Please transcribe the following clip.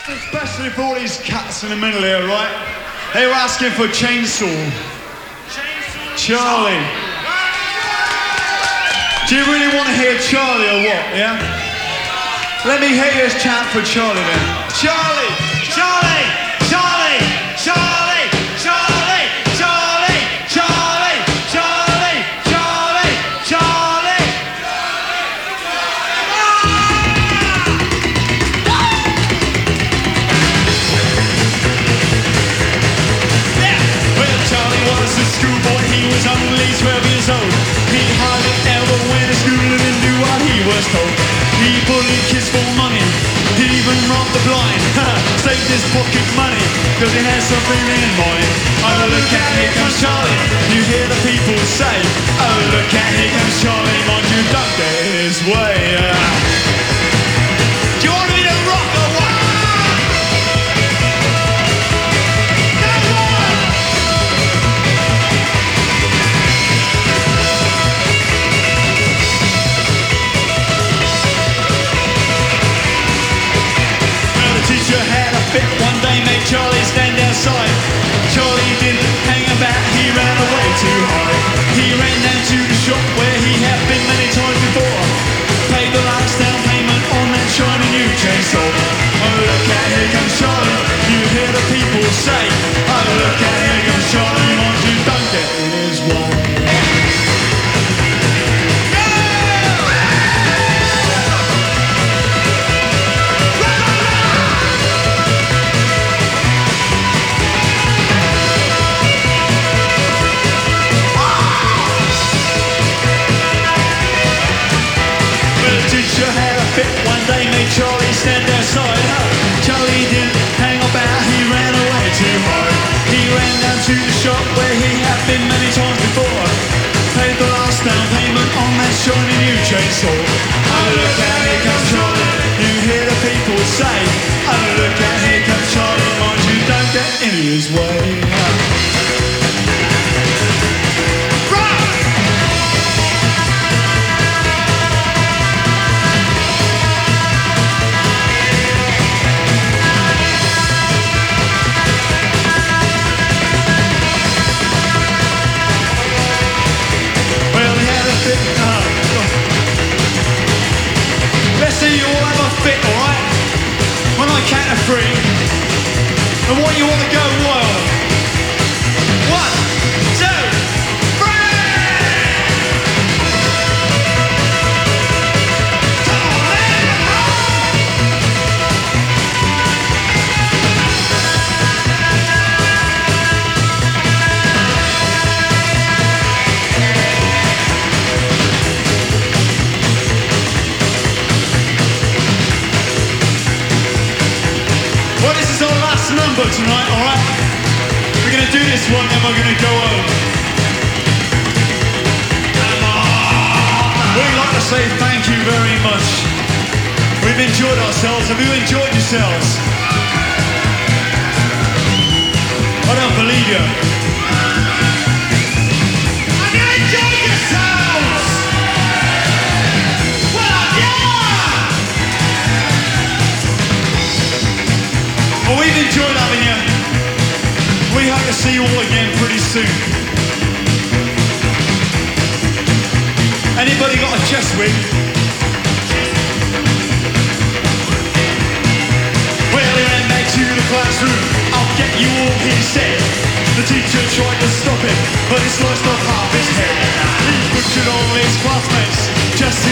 Especially for all these cats in the middle here, right? They were asking for Chainsaw. Charlie. Do you really want to hear Charlie or what, yeah? Let me hear you chant for Charlie then. Charlie! Charlie! Charlie! Charlie! Charlie! Charlie! Charlie! Charlie! Charlie! Charlie! Yeah! Well, Charlie was a schoolboy, he was only 12 years old. He hardly ever went to school and knew what he was told. He bullied kids for money, he even robbed the blind. Saved his pocket money, cause he had something in mind. Oh look out, here comes Charlie, you hear the people say. Oh look out, here comes Charlie, mind you don't get his way. Do you want me to rock or what? Come on! Well, the teacher had a fit one day, made Charlie stand outside. Charlie didn't hang about, he ran away too high. He ran down to the shop where he had been many times before. Paid the last down payment on that shiny new chainsaw. Oh look out, here comes Charlie, you hear the people say. Oh look out, here comes Charlie, mind you don't get in his way. Teacher had a fit one day, made Charlie stand outside. Charlie didn't hang about, he ran away too hard. He ran down to the shop where he had been many times before. Paid the last down payment on that shiny new chainsaw. Oh look out, here comes Charlie, you hear the people say. Oh look out, here comes Charlie, mind you don't get in his way. Let's see you all have a fit, alright? When I count to 3, and what you want to go wild. 1, 2, 3! Come on, man! Well, this is our last number tonight, alright? We're gonna do this one, then we're gonna go home. We'd like to say thank you very much. We've enjoyed ourselves. Have you enjoyed yourselves? I don't believe you. Have you enjoyed yourselves? Well, yeah! Well, we've enjoyed having you. We hope to see you all again pretty soon. Anybody got a chest wig? Well, he ran back to the classroom. I'll get you all, he said. The teacher tried to stop him, but he sliced off half his head. He butchered all his classmates just